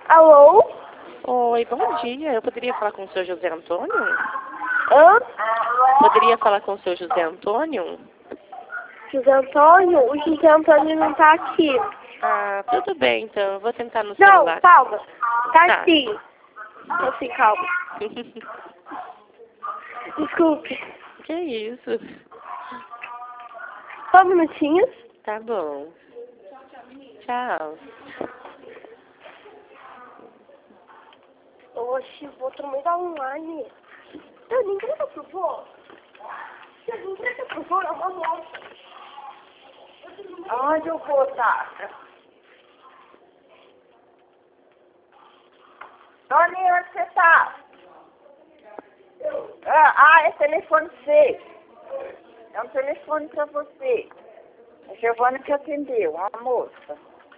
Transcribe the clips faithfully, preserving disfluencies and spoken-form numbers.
Alô? Oi, bom dia. Eu poderia falar com o seu José Antônio? Hã? Poderia falar com o seu José Antônio? José Antônio? O José Antônio não tá aqui. Ah, tudo bem, então. Eu vou tentar no Não, celular. calma. Tá, Tá. sim. Tá sim, calma. Desculpe. Que isso? Só um minutinho. Tá bom. Tchau. Oxi, vou também dar online. Eu nem grita pro vô. Eu nem grita pro vô, é uma moça. Aonde eu vou, Tata? Tony, onde você tá? Ah, ah, é telefone seu. É um telefone pra você. A Giovana que atendeu, uma moça.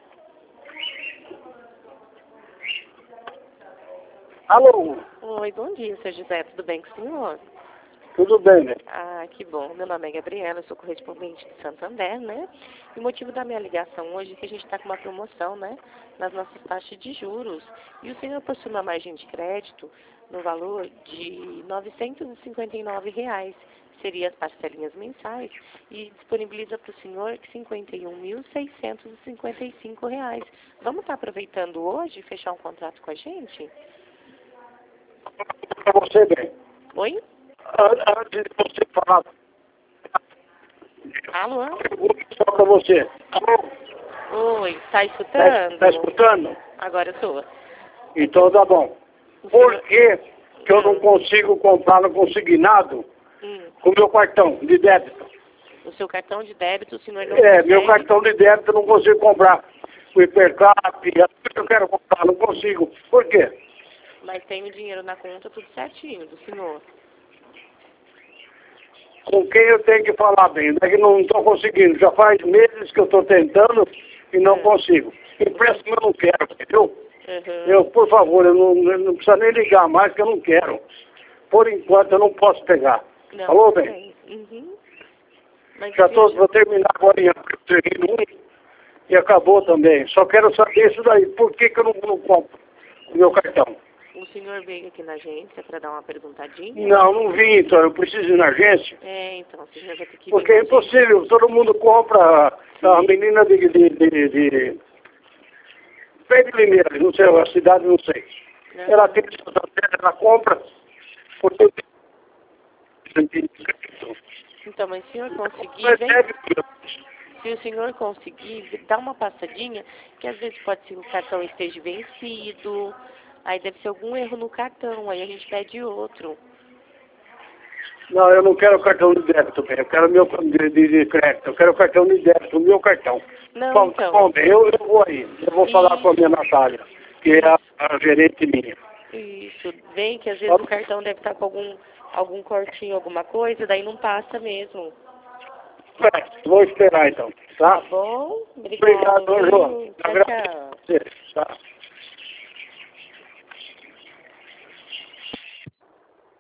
Alô? Oi, bom dia, seu José. Tudo bem com o senhor? Tudo bem, né? Ah, que bom. Meu nome é Gabriela, eu sou correspondente de Santander, né? E o motivo da minha ligação hoje é que a gente está com uma promoção, né? Nas nossas taxas de juros. E o senhor possui uma margem de crédito no valor de novecentos e cinquenta e nove reais. Seria as parcelinhas mensais. E disponibiliza para o senhor cinquenta e um mil seiscentos e cinquenta e cinco reais. Vamos estar aproveitando hoje e fechar um contrato com a gente? Para você, bem. Oi? Antes de você falar, Alô? só para você. Oi, tá Está escutando? tá escutando? Agora eu tô. Então tá bom. O Por senhor- que que eu não Hum. consigo comprar no consignado Hum, com meu cartão de débito? o seu cartão de débito, o senhor não É, consegue? meu cartão de débito eu não consigo comprar. O Hipercap, as coisas que eu quero comprar, não consigo. Por quê? Mas tem o dinheiro na conta, tudo certinho do senhor. Com quem eu tenho que falar bem? É que não estou conseguindo. Já faz meses que eu estou tentando e não Hum. consigo. Empréstimo eu não quero, entendeu? Uhum. Eu, por favor, eu não, eu não precisa nem ligar mais, que eu não quero. Por enquanto, eu não posso pegar. Não, Falou, tudo bem? Uhum. Mas Já o senhor tô, vou terminar agora em abril, termino um e acabou também. Só quero saber isso daí. Por que, que eu não, não compro o meu cartão? o senhor veio aqui na agência para dar uma perguntadinha? Não, não vim, então. Eu preciso ir na agência. É, então, o senhor vai ter que vir Porque é na agência. impossível. Todo mundo compra. A menina de... de, de, de Pé de Limeira, não sei, a cidade não sei. Não. Ela tem ela compra porque Então, mas se o senhor conseguir, mas vem. deve- Se o senhor conseguir, dá uma passadinha, que às vezes pode ser que o cartão esteja vencido, aí deve ser algum erro no cartão, aí a gente pede outro. Não, eu não quero cartão de débito, bem. Eu quero meu de, de, de crédito. Eu quero cartão de débito, o meu cartão. Não, Bom, então. bom, bem, eu, eu vou aí. Eu vou falar com a minha Isso. Natália, que é a, a gerente minha. Isso, bem que às vezes o cartão deve estar com algum, algum cortinho, alguma coisa, daí não passa mesmo. É, vou esperar então, tá? Tá bom? Obrigado. Obrigado, João. viu? Tchau, tchau. Agradeço. Tá.